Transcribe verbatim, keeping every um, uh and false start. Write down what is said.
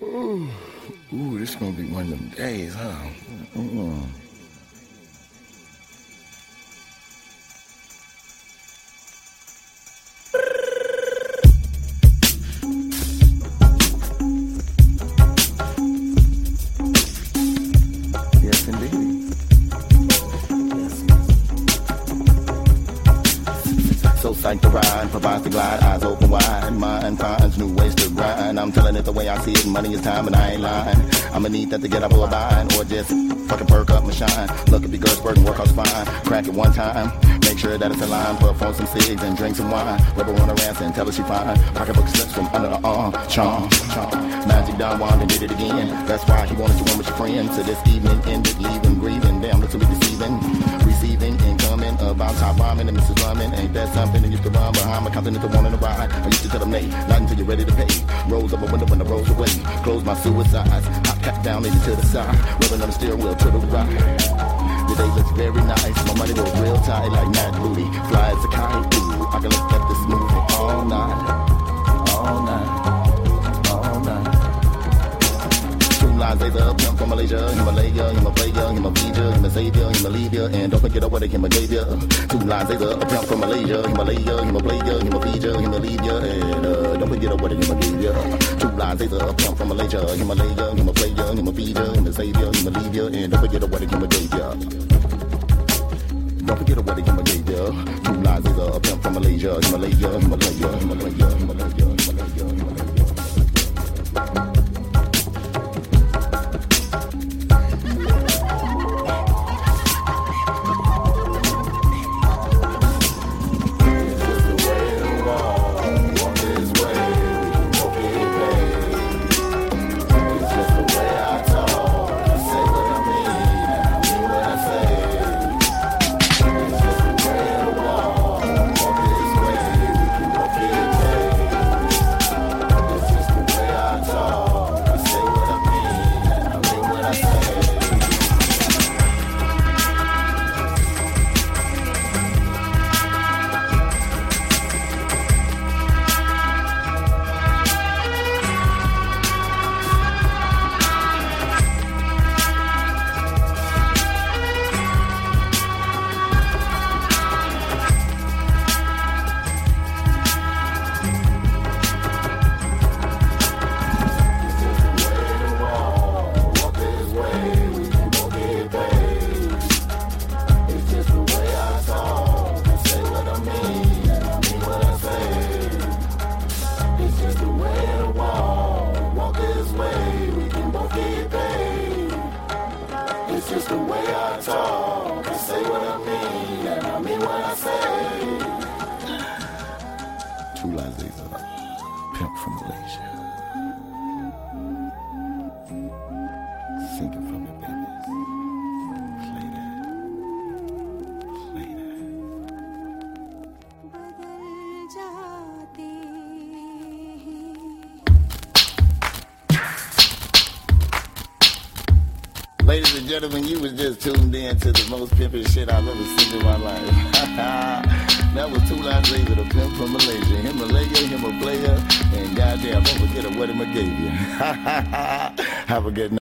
Ooh, ooh, this is gonna be one of them days, huh? Mm-mm. Yes, indeed. So psyched to ride, provides the glide, eyes open wide, mind finds new ways to grind. I'm telling it the way I see it, money is time and I ain't lying. I'ma need that to get up or bind, or just fucking perk up my shine. Look at the girls working, work out's fine. Crack it one time, make sure that it's in line. Puff on some cigs and drink some wine. Rub her on her ass and tell her she fine. Pocketbook slips from under her arm, charm, charm. Magic Don Juan and did it again. That's why he wanted to run with your friend. So this evening ended, leaving, grieving. Damn, looks to be deceiving. Receiving incoming about top rhyming and Missus Rhyming. Ain't that something that used to run behind my continental wanting to ride? I used to tell them, nay, not until you're ready to pay. Rolls up a window when I rolls away. Close my suicides. Hop cat down, maybe to the side. Rubbing on the steering wheel to the right. The day looks very nice. My money goes real tight like Mad Booty. Fly as a kite. Ooh, I can look at this movie all night. All night. All night. Lies, they the pimp from Malaysia, Himalaya, him a player, him a feature, him a savior, him a leader, and don't forget what him a gave ya. Two lines, they the pimp from Malaysia, Himalaya, him a player, him a feature, him a leader, and uh, don't forget what him a gave ya. Two lines, they the pimp from Malaysia, Himalaya, him a player, him a feature, him a savior, him a leader, and don't forget what him a gave ya. Don't forget what him a gave ya. Two lines, they the pimp from Malaysia, Himalaya, Himalaya, Himalaya, Himalaya, Himalaya, Himalaya. It's just the way I talk. I say what I mean, and I mean what I say. Two lines, these are pimp from Malaysia. Sing it for me, baby. Play that. Play that. Ladies and gentlemen, you was just tuned in to the most pimpin' shit I've ever seen in my life. That was Two Lines Lazy, the pimp from Malaysia. Himalaya, him a player, and goddamn, don't forget what him I gave you. Have a good night.